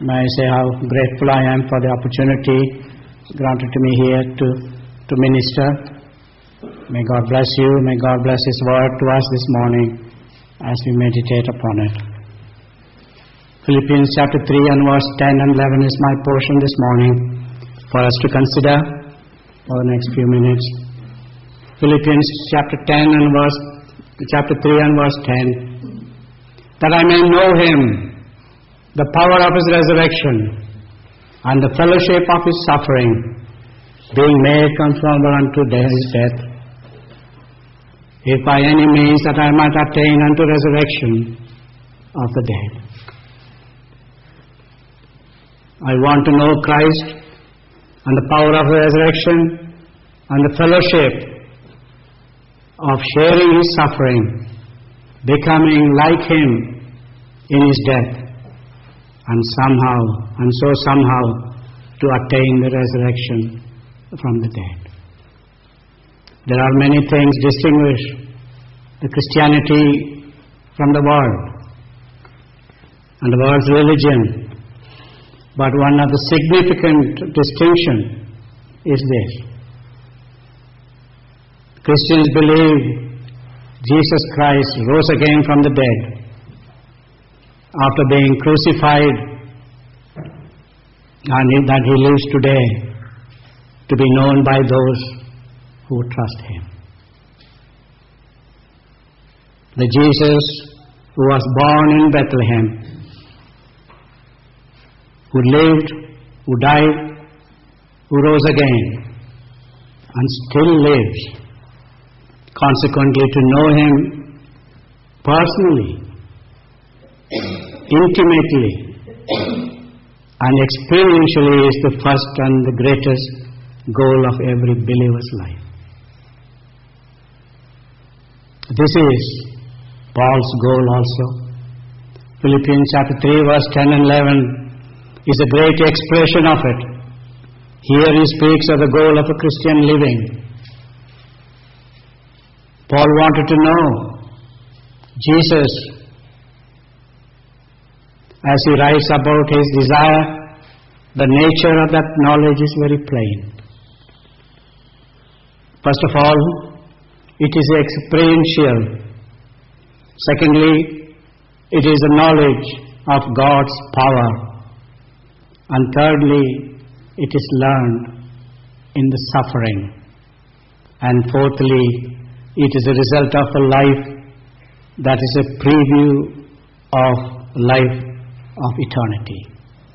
May I say how grateful I am for the opportunity granted to me here to minister. May God bless you. May God bless His word to us this morning as we meditate upon it. Philippians chapter 3 and verse 10 and 11 is my portion this morning for us to consider for the next few minutes. Philippians chapter 3 and verse 10. That I may know Him, the power of His resurrection, and the fellowship of His suffering, being made conformable unto His death, if by any means that I might attain unto resurrection of the dead. I want to know Christ and the power of the resurrection and the fellowship of sharing His suffering, becoming like Him in His death, and somehow to attain the resurrection from the dead. There are many things distinguish the Christianity from the world and the world's religion, but one of the significant distinction is this. Christians believe Jesus Christ rose again from the dead after being crucified, and that He lives today to be known by those who trust Him. The Jesus who was born in Bethlehem, who lived, who died, who rose again, and still lives. Consequently, to know Him personally, intimately, and experientially is the first and the greatest goal of every believer's life. This is Paul's goal also. Philippians chapter 3 verse 10 and 11 is a great expression of it. Here he speaks of the goal of a Christian living. Paul wanted to know Jesus. As he writes about his desire, the nature of that knowledge is very plain. First of all, it is experiential. Secondly, it is a knowledge of God's power. And thirdly, it is learned in the suffering. And fourthly, it is a result of a life that is a preview of life of eternity.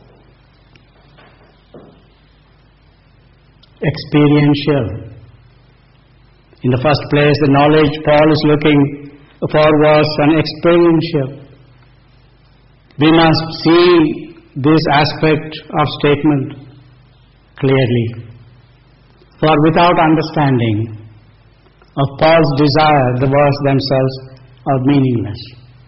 Experiential. In the first place, the knowledge Paul is looking for was an experiential. We must see this aspect of statement clearly. For without understanding of Paul's desire, the words themselves are meaningless.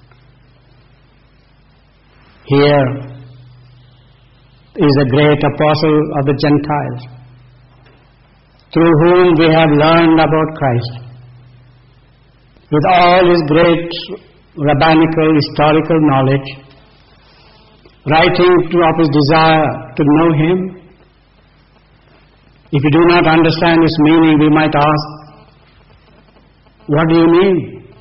Here is a great apostle of the Gentiles, through whom we have learned about Christ. With all his great rabbinical historical knowledge, writing of his desire to know Him. If we do not understand His meaning, we might ask, what do you mean?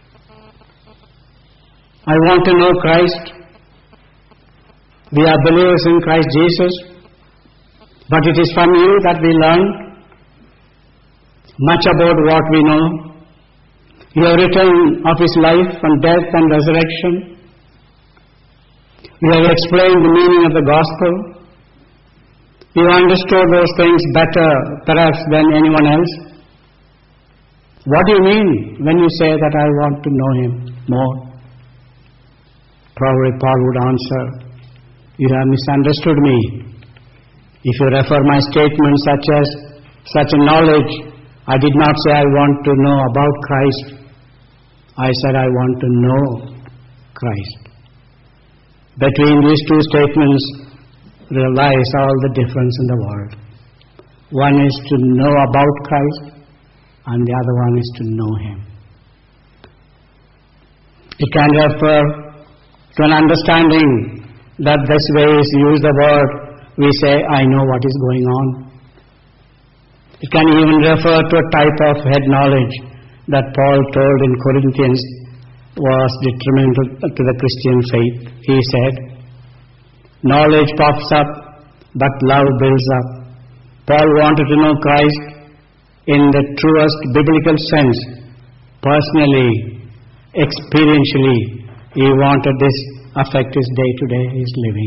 I want to know Christ. We are believers in Christ Jesus, but it is from you that we learn much about what we know. You have written of His life and death and resurrection. You have explained the meaning of the gospel. You understood those things better, perhaps, than anyone else. What do you mean when you say that I want to know Him more? Probably Paul would answer, you have misunderstood me. If you refer my statement such a knowledge, I did not say I want to know about Christ. I said I want to know Christ. Between these two statements there lies all the difference in the world. One is to know about Christ, and the other one is to know Him. It can refer to an understanding that this way is used the word, we say, I know what is going on. It can even refer to a type of head knowledge that Paul told in Corinthians was detrimental to the Christian faith. He said, knowledge puffs up, but love builds up. Paul wanted to know Christ in the truest biblical sense, personally, experientially. He wanted this affect his day-to-day, his living.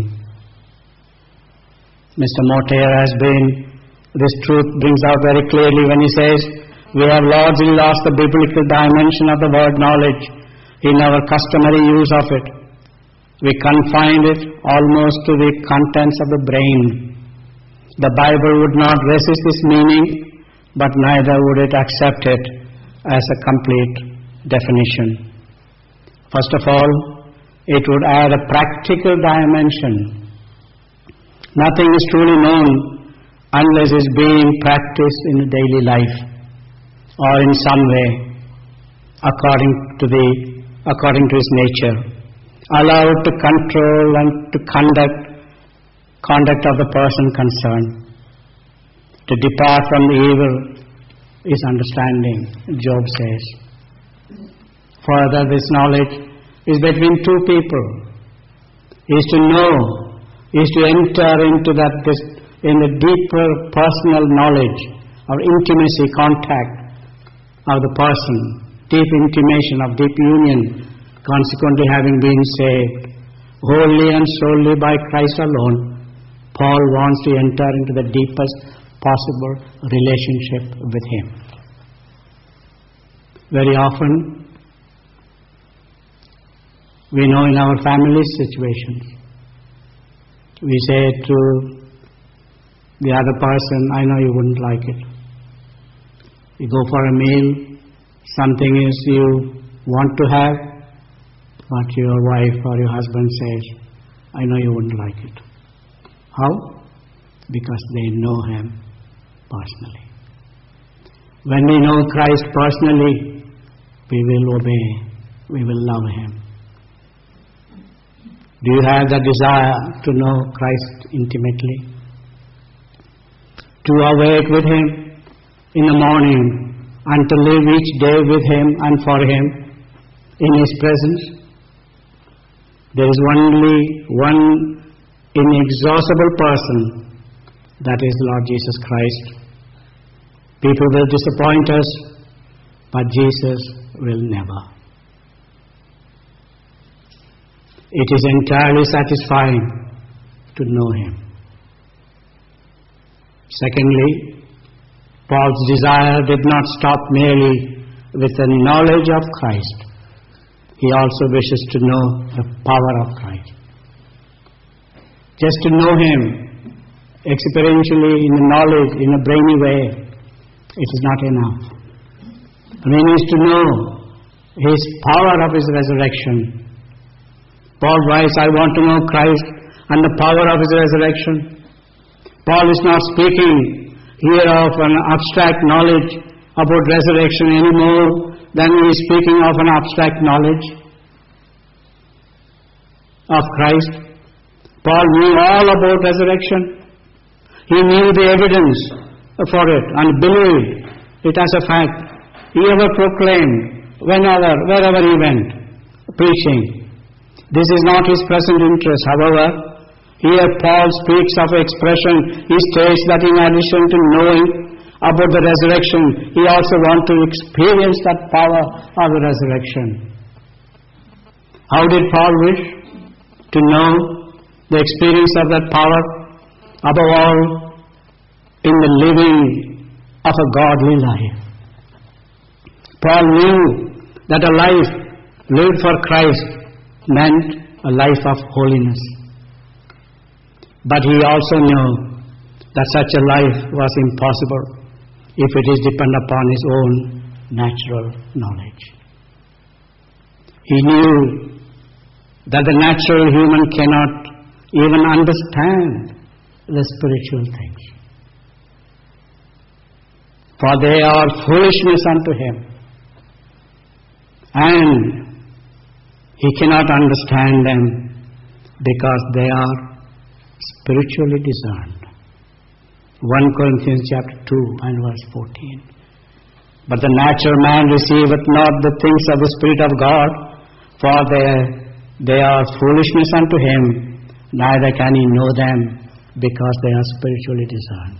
Mr. Mortier has been, this truth brings out very clearly when he says, we have largely lost the biblical dimension of the word knowledge in our customary use of it. We confine it almost to the contents of the brain. The Bible would not resist this meaning, but neither would it accept it as a complete definition. First of all, it would add a practical dimension. Nothing is truly known unless it is being practiced in a daily life or in some way according to its nature, allowed to control and to conduct of the person concerned. To depart from the evil is understanding, Job says. Further, this knowledge is between two people. Is to know, is to enter into in the deeper personal knowledge or intimacy, contact of the person, deep intimation of deep union, consequently having been saved wholly and solely by Christ alone. Paul wants to enter into the deepest possible relationship with Him. Very often, we know in our family situations, we say to the other person, I know you wouldn't like it. You go for a meal, something is you want to have, but your wife or your husband says, I know you wouldn't like it. How? Because they know Him personally. When we know Christ personally, we will obey, we will love Him. Do you have the desire to know Christ intimately? To awake with Him in the morning and to live each day with Him and for Him in His presence? There is only one inexhaustible person, that is Lord Jesus Christ. People will disappoint us, but Jesus will never. It is entirely satisfying to know Him. Secondly, Paul's desire did not stop merely with the knowledge of Christ. He also wishes to know the power of Christ. Just to know Him experientially in the knowledge, in a brainy way, it is not enough. We need to know His power of His resurrection. Paul writes, I want to know Christ and the power of His resurrection. Paul is not speaking here of an abstract knowledge about resurrection any more than he is speaking of an abstract knowledge of Christ. Paul knew all about resurrection. He knew the evidence for it and believed it as a fact. He ever proclaimed, wherever he went, preaching. This is not his present interest. However, here Paul speaks of expression. He states that in addition to knowing about the resurrection, he also wants to experience that power of the resurrection. How did Paul wish to know the experience of that power? Above all, in the living of a godly life. Paul knew that a life lived for Christ meant a life of holiness. But he also knew that such a life was impossible if it is dependent upon his own natural knowledge. He knew that the natural human cannot even understand the spiritual things, for they are foolishness unto him, and he cannot understand them because they are spiritually discerned. 1 Corinthians chapter 2 and verse 14. But the natural man receiveth not the things of the Spirit of God, for they are foolishness unto him, neither can he know them, because they are spiritually discerned.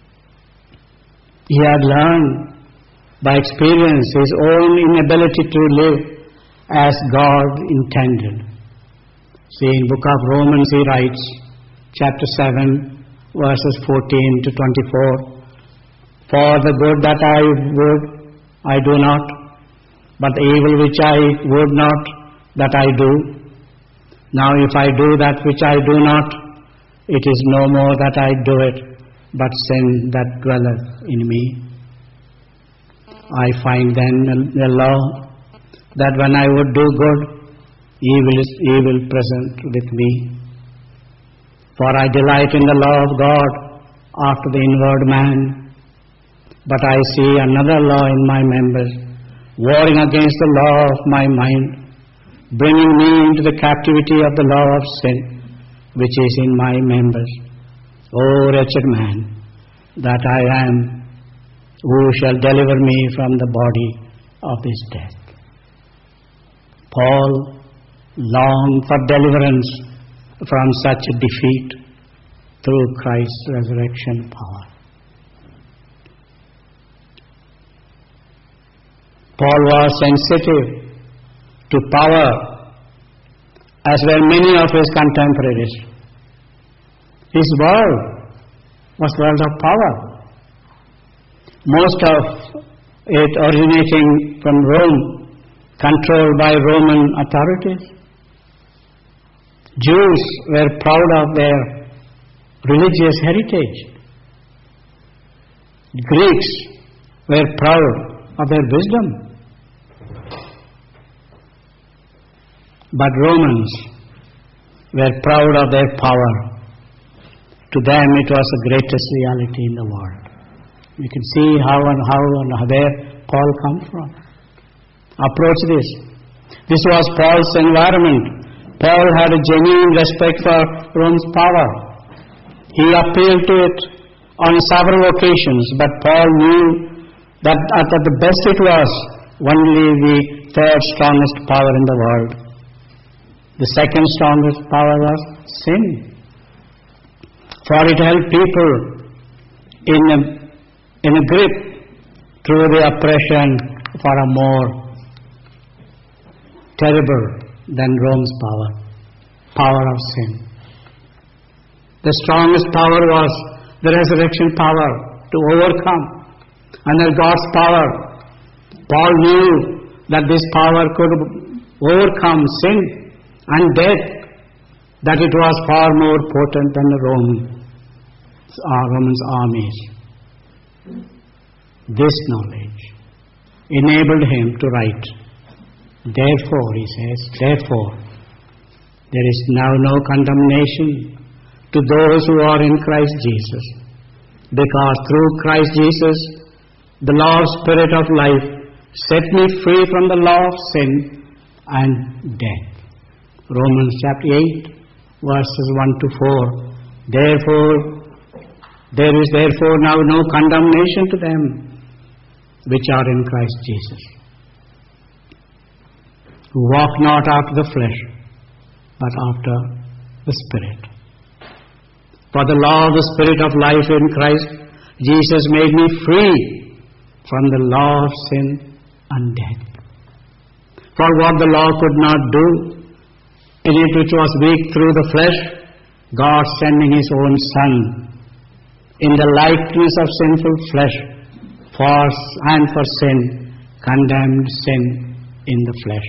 He had learned by experience his own inability to live as God intended. See, in book of Romans he writes, chapter 7, verses 14 to 24, For the good that I would, I do not, but the evil which I would not, that I do. Now if I do that which I do not, it is no more that I do it, but sin that dwelleth in me. I find then the law, that when I would do good, evil is evil present with me. For I delight in the law of God after the inward man, but I see another law in my members, warring against the law of my mind, bringing me into the captivity of the law of sin, which is in my members. O wretched man, that I am, who shall deliver me from the body of this death? Paul longed for deliverance from such a defeat through Christ's resurrection power. Paul was sensitive to power, as were many of his contemporaries. His world was world of power, most of it originating from Rome, controlled by Roman authorities. Jews were proud of their religious heritage. Greeks were proud of their wisdom. But Romans were proud of their power. To them it was the greatest reality in the world. You can see how and where Paul comes from. Approach this. This was Paul's environment. Paul had a genuine respect for Rome's power. He appealed to it on several occasions, but Paul knew that at the best it was only the third strongest power in the world. The second strongest power was sin. For it held people in a grip through the oppression for a more terrible than Rome's power of sin. The strongest power was the resurrection power to overcome. Under God's power, Paul knew that this power could overcome sin and death, that it was far more potent than the Romans' armies. This knowledge enabled him to write, Therefore, he says, therefore, there is now no condemnation to those who are in Christ Jesus, because through Christ Jesus, the law of Spirit of life set me free from the law of sin and death. Romans chapter 8, verses 1 to 4. There is therefore now no condemnation to them which are in Christ Jesus, who walk not after the flesh, but after the Spirit. For the law of the Spirit of life in Christ Jesus made me free from the law of sin and death. For what the law could not do, in it which was weak through the flesh, God sending His own Son, in the likeness of sinful flesh, for sin, condemned sin in the flesh,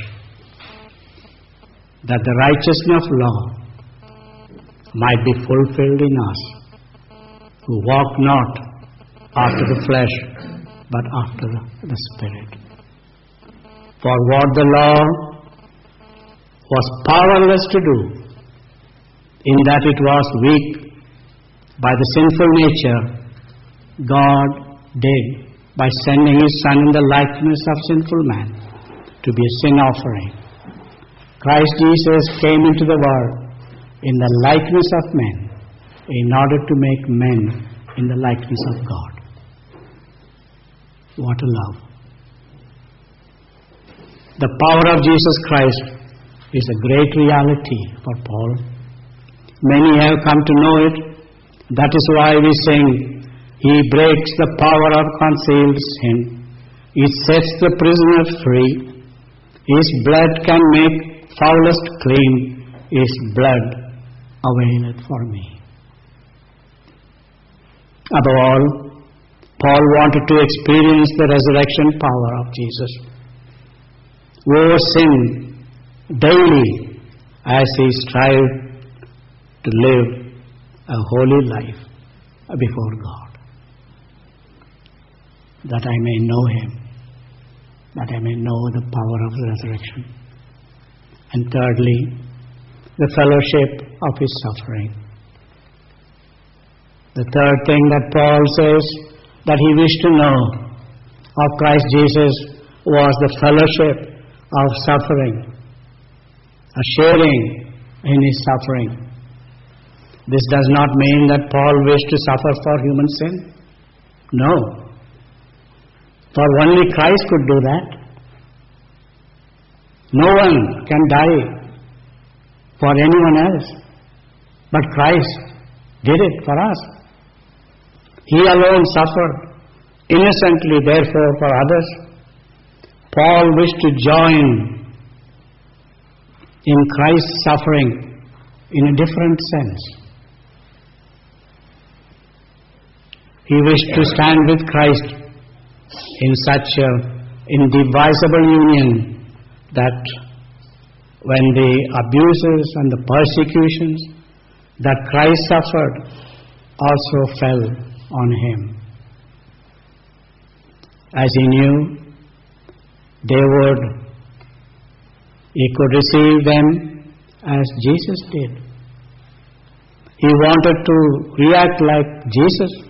that the righteousness of law might be fulfilled in us, who walk not after the flesh, but after the Spirit. For what the law was powerless to do, in that it was weak by the sinful nature, God did by sending His Son in the likeness of sinful man to be a sin offering. Christ Jesus came into the world in the likeness of men, in order to make men in the likeness of God. What a love. The power of Jesus Christ is a great reality for Paul. Many have come to know it. That is why we sing, He breaks the power of concealed sin. He sets the prisoner free. His blood can make foulest clean. His blood availeth for me. Above all, Paul wanted to experience the resurrection power of Jesus over sin daily as he strived to live a holy life before God, that I may know Him, that I may know the power of the resurrection. And thirdly, the fellowship of His suffering. The third thing that Paul says that he wished to know of Christ Jesus was the fellowship of suffering, a sharing in His suffering. This does not mean that Paul wished to suffer for human sin. No. For only Christ could do that. No one can die for anyone else. But Christ did it for us. He alone suffered innocently, therefore, for others. Paul wished to join in Christ's suffering in a different sense. He wished to stand with Christ in such an indivisible union that when the abuses and the persecutions that Christ suffered also fell on Him. As He knew He could receive them as Jesus did. He wanted to react like Jesus.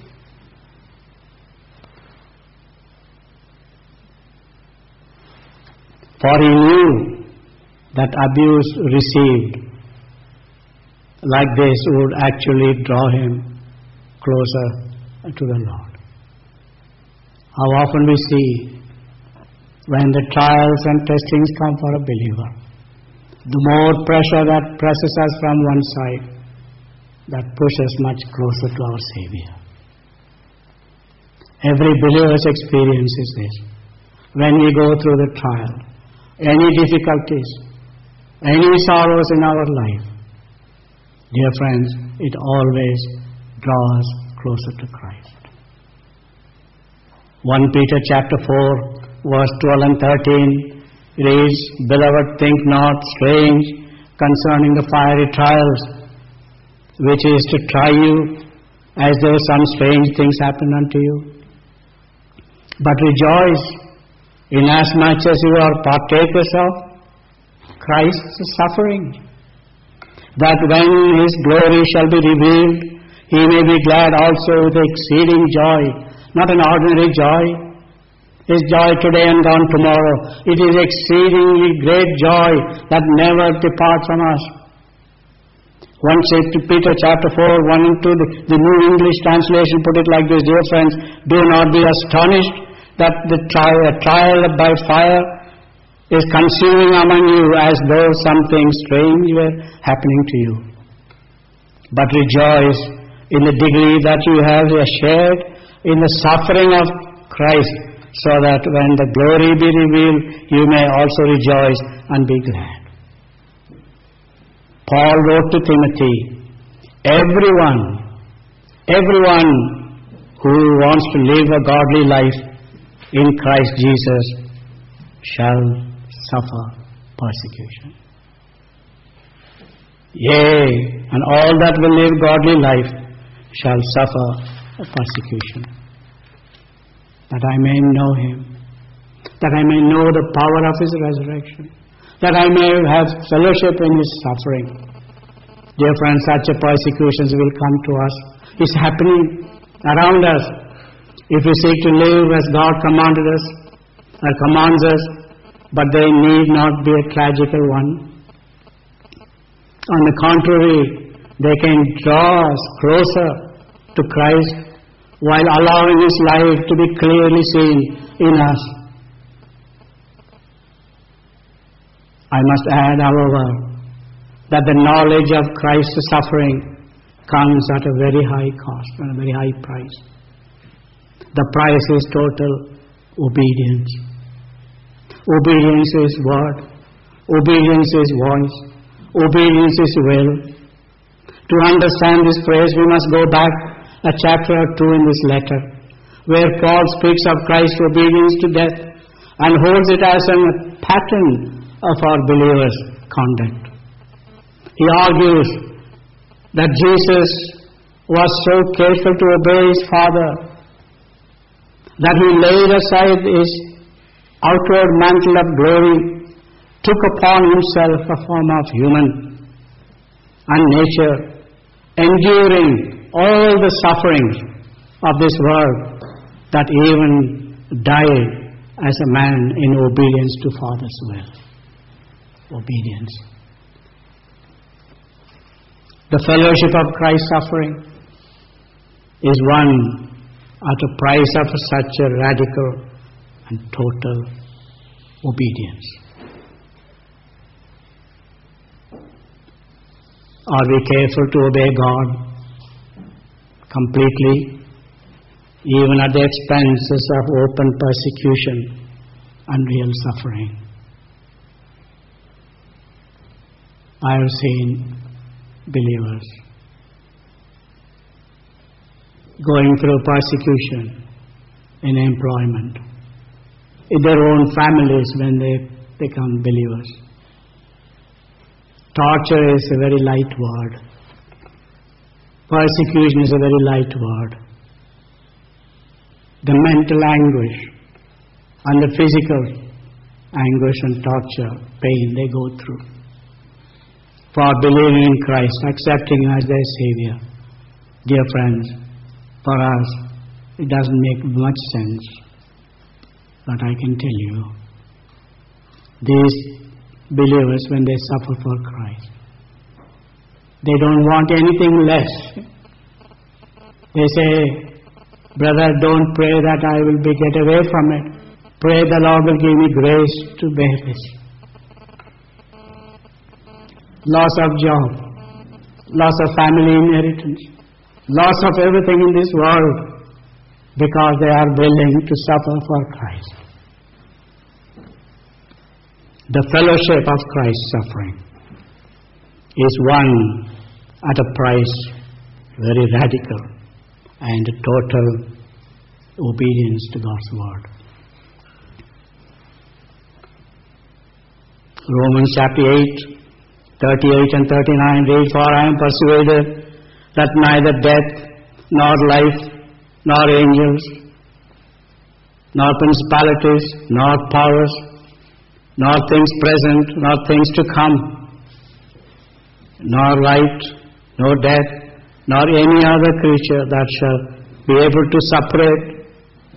For He knew that abuse received like this would actually draw Him closer to the Lord. How often we see when the trials and testings come for a believer, the more pressure that presses us from one side, that pushes much closer to our Savior. Every believer's experience is this. When we go through the trial, any difficulties, any sorrows in our life, dear friends, it always draws closer to Christ. 1 Peter chapter 4, verse 12 and 13 reads, Beloved, think not strange concerning the fiery trials, which is to try you, as though some strange things happen unto you. But rejoice, inasmuch as you are partakers of Christ's suffering, that when His glory shall be revealed, He may be glad also with exceeding joy, not an ordinary joy. His joy today and gone tomorrow. It is exceedingly great joy that never departs from us. 1 Peter chapter 4, 1 and 2, the New English translation put it like this, dear friends, do not be astonished that the trial by fire is consuming among you as though something strange were happening to you. But rejoice in the degree that you have shared in the suffering of Christ, so that when the glory be revealed, you may also rejoice and be glad. Paul wrote to Timothy, everyone who wants to live a godly life in Christ Jesus shall suffer persecution. Yea, and all that will live godly life shall suffer persecution. That I may know Him, that I may know the power of His resurrection, that I may have fellowship in His suffering. Dear friends, such a persecutions will come to us. It's happening around us. If we seek to live as God commanded us, or commands us, but they need not be a tragical one. On the contrary, They can draw us closer to Christ while allowing His life to be clearly seen in us. I must add, however, that the knowledge of Christ's suffering comes at a very high cost and a very high price. The price is total obedience. Obedience is word. Obedience is voice. Obedience is will. To understand this phrase, we must go back a chapter or two in this letter, where Paul speaks of Christ's obedience to death and holds it as a pattern of our believers' conduct. He argues that Jesus was so careful to obey His Father that He laid aside His outward mantle of glory, took upon Himself a form of human and nature, enduring all the sufferings of this world, that even died as a man in obedience to Father's will. Obedience. The fellowship of Christ's suffering is won at a price of such a radical and total obedience. Are we careful to obey God completely, even at the expenses of open persecution and real suffering? I have seen believers going through persecution in employment, in their own families when they become believers. Torture is a very light word. Persecution is a very light word. The mental anguish and the physical anguish and torture, pain they go through for believing in Christ, accepting Him as their Savior. Dear friends, for us it doesn't make much sense, but I can tell you, these believers, when they suffer for Christ, they don't want anything less. They say, brother, don't pray that I will get away from it. Pray the Lord will give me grace to bear this. Loss of job, loss of family inheritance, loss of everything in this world, because they are willing to suffer for Christ. The fellowship of Christ's suffering is won at a price very radical and total obedience to God's word. Romans chapter 8, 38 and 39 read, for I am persuaded that neither death, nor life, nor angels, nor principalities, nor powers, nor things present, nor things to come, nor light, nor death, nor any other creature that shall be able to separate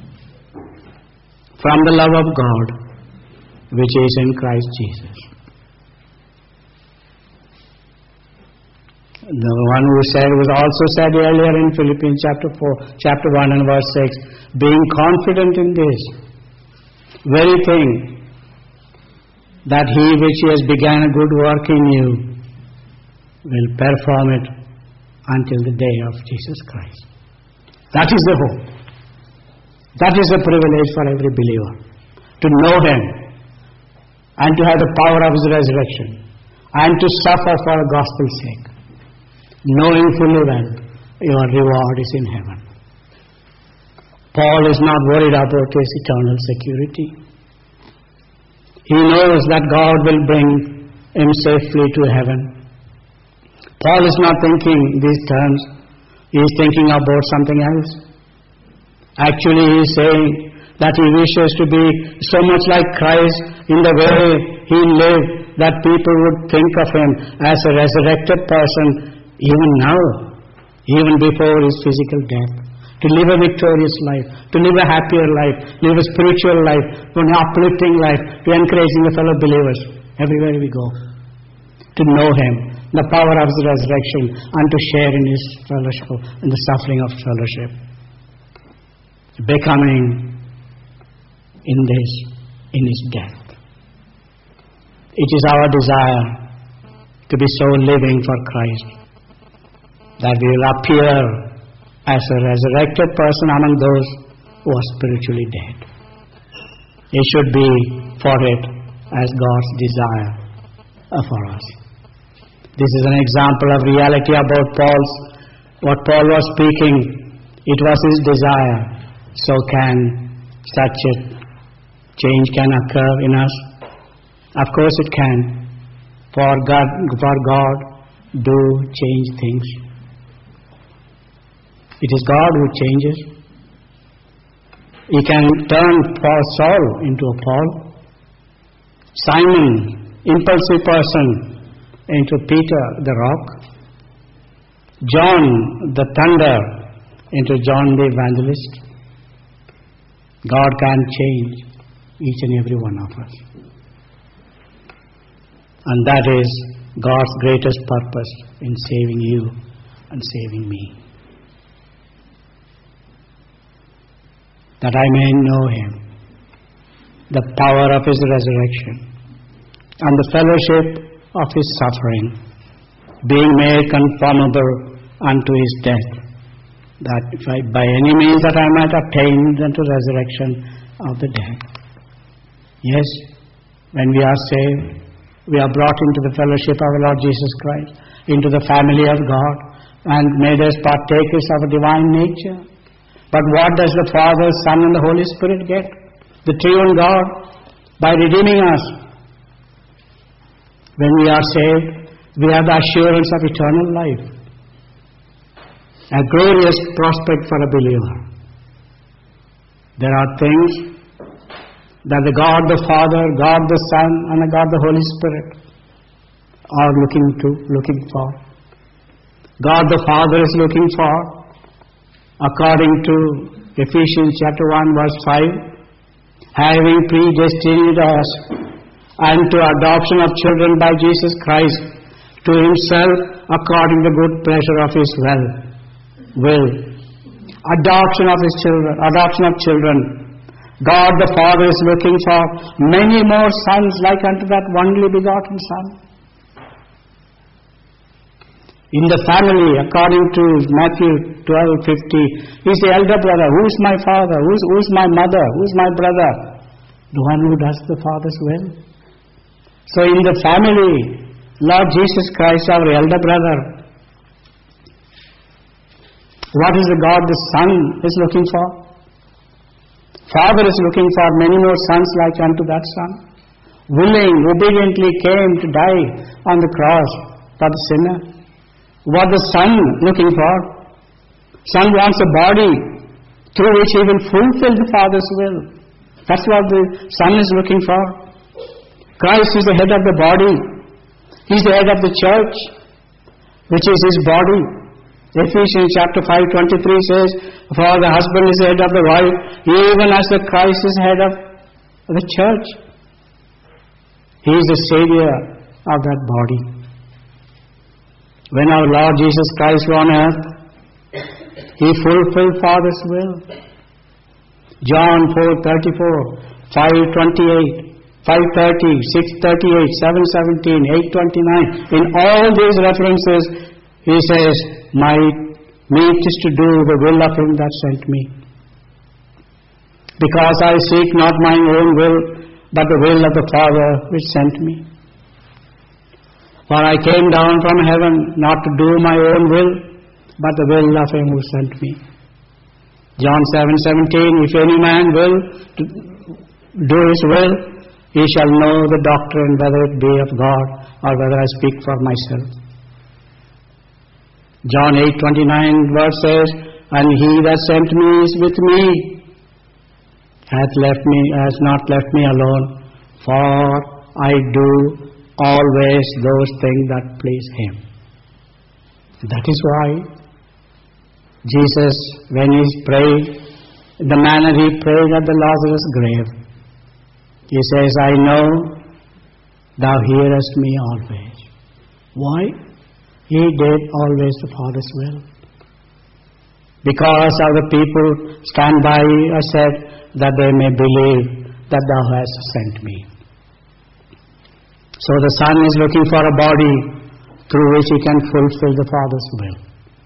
from the love of God, which is in Christ Jesus. The one who said was also said earlier in Philippians chapter 1 and verse 6, being confident in this very thing, that He which has begun a good work in you will perform it until the day of Jesus Christ. That is the hope. That is the privilege for every believer, to know Him and to have the power of His resurrection and to suffer for the gospel's sake, knowing fully well your reward is in heaven. Paul is not worried about his eternal security. He knows that God will bring him safely to heaven. Paul is not thinking these terms. He is thinking about something else. Actually, he is saying that he wishes to be so much like Christ in the way he lived, that people would think of him as a resurrected person even now, even before his physical death. To live a victorious life, to live a happier life, live a spiritual life, an uplifting life, to encouraging the fellow believers everywhere we go. To know Him, the power of His resurrection, and to share in His fellowship, in the suffering of fellowship. Becoming in His death. It is our desire to be so living for Christ that we will appear as a resurrected person among those who are spiritually dead. It should be for it as God's desire for us. This is an example of reality about what Paul was speaking. It was his desire. So can such a change can occur in us? Of course it can. For God do change things. It is God who changes. He can turn Saul into a Paul. Simon, impulsive person, into Peter the rock. John the thunder into John the evangelist. God can change each and every one of us. And that is God's greatest purpose in saving you and saving me. That I may know Him, the power of His resurrection, and the fellowship of His suffering, being made conformable unto His death, that if I, by any means that I might attain unto resurrection of the dead. Yes, when we are saved, we are brought into the fellowship of our Lord Jesus Christ, into the family of God, and made us partakers of a divine nature. But what does the Father, Son, and the Holy Spirit get? The triune God, by redeeming us. When we are saved, we have the assurance of eternal life. A glorious prospect for a believer. There are things that the God the Father, God the Son, and the God the Holy Spirit are looking for. God the Father is looking for, according to Ephesians chapter 1 verse 5, having predestined us unto adoption of children by Jesus Christ to Himself according to the good pleasure of His will. Adoption of children. God the Father is looking for many more sons like unto that only begotten Son. In the family, according to Matthew 12:50, He's the elder brother. Who's my father? Who's my mother? Who's my brother? The one who does the Father's will. So in the family, Lord Jesus Christ, our elder brother. What is the God the Son is looking for? Father is looking for many more sons like unto that Son. Willing, obediently came to die on the cross for the sinner. What the Son looking for? Son wants a body through which He will fulfill the Father's will. That's what the Son is looking for. Christ is the head of the body. He's the head of the church, which is His body. Ephesians chapter 5:23 says, for the husband is the head of the wife, even as the Christ is head of the church. He is the Savior of that body. When our Lord Jesus Christ was on earth, He fulfilled Father's will. John 4:34, 5:28, 5:30, 6:38, 7:17, 8:29. In all these references, He says, my meat is to do the will of Him that sent me. Because I seek not mine own will, but the will of the Father which sent me. For I came down from heaven not to do my own will, but the will of Him who sent me. John 7:17, if any man will do His will, he shall know the doctrine, whether it be of God or whether I speak for myself. John 8:29 verse says, and He that sent me is with me, has not left me alone, for I do always those things that please Him. That is why Jesus, when He prayed, the manner He prayed at the Lazarus grave, He says, I know Thou hearest me always. Why? He did always the Father's will. Because of the people stand by, I said, that they may believe that thou hast sent me. So the Son is looking for a body through which he can fulfill the Father's will.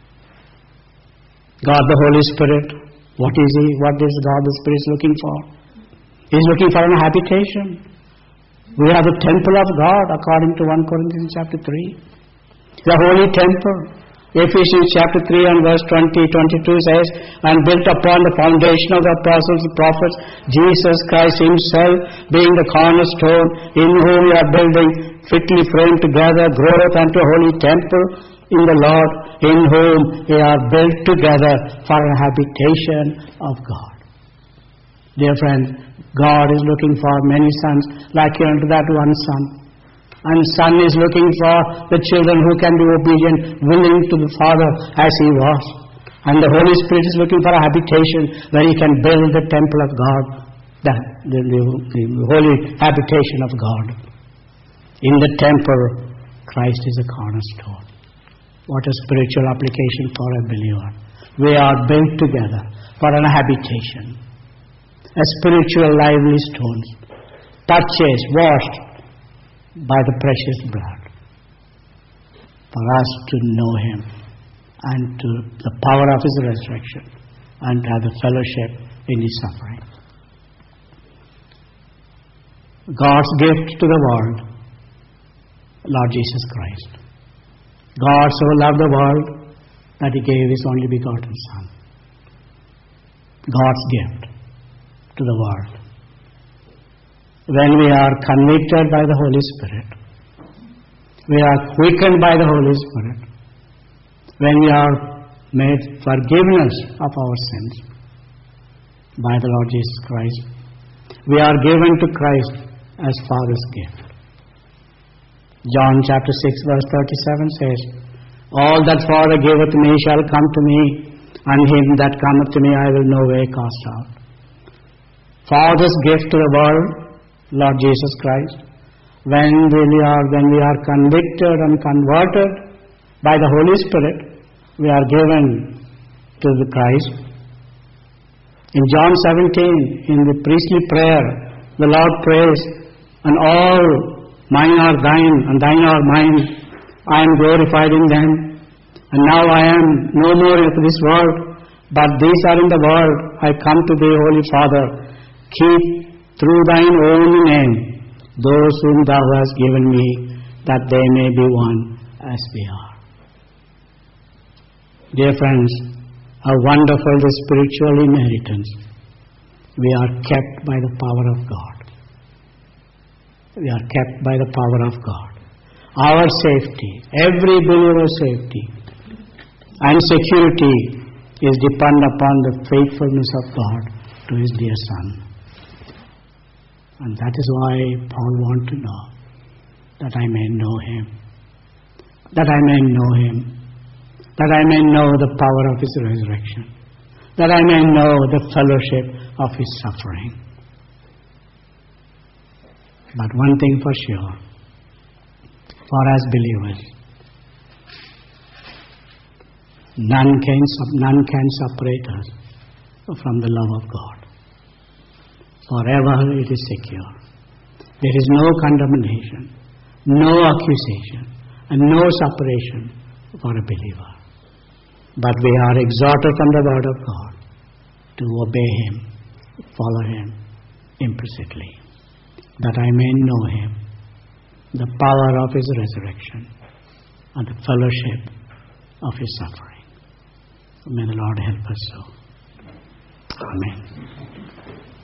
God the Holy Spirit, what is he? What is God the Spirit looking for? He's looking for a habitation. We are the temple of God according to 1 Corinthians chapter 3. The holy temple. Ephesians chapter 3 and verse 20-22 says, and built upon the foundation of the apostles and prophets, Jesus Christ himself being the cornerstone, in whom we are building, fitly framed together, groweth unto a holy temple in the Lord, in whom we are built together for a habitation of God. Dear friends, God is looking for many sons, like unto that one son. And Son is looking for the children who can be obedient, willing to the Father as he was. And the Holy Spirit is looking for a habitation where he can build the temple of God, the holy habitation of God. In the temple, Christ is a cornerstone. What a spiritual application for a believer. We are built together for an habitation. A spiritual lively stones, purchased, washed by the precious blood, for us to know him and to the power of his resurrection and to have the fellowship in his suffering. God's gift to the world, Lord Jesus Christ. God so loved the world that he gave his only begotten Son. God's gift to the world. When we are convicted by the Holy Spirit, we are quickened by the Holy Spirit, when we are made forgiveness of our sins by the Lord Jesus Christ, we are given to Christ as Father's gift. John chapter 6 verse 37 says, all that Father giveth me shall come to me, and him that cometh to me I will no way cast out. Father's gift to the world, Lord Jesus Christ, when we are convicted and converted by the Holy Spirit, we are given to the Christ. In John 17, in the priestly prayer, the Lord prays, and all mine are thine, and thine are mine. I am glorified in them. And now I am no more in this world, but these are in the world. I come to thee, Holy Father. Keep through thine own name those whom thou hast given me, that they may be one as we are. Dear friends, how wonderful the spiritual inheritance. We are kept by the power of God. We are kept by the power of God. Our safety, every believer's safety and security is dependent upon the faithfulness of God to his dear Son. And that is why Paul wants to know, that I may know him, that I may know him, that I may know the power of his resurrection, that I may know the fellowship of his suffering. But one thing for sure, for as believers, none can separate us from the love of God. Forever it is secure. There is no condemnation, no accusation, and no separation for a believer. But we are exhorted from the word of God to obey him, follow him implicitly, that I may know him, the power of his resurrection, and the fellowship of his suffering. May the Lord help us so. Amen.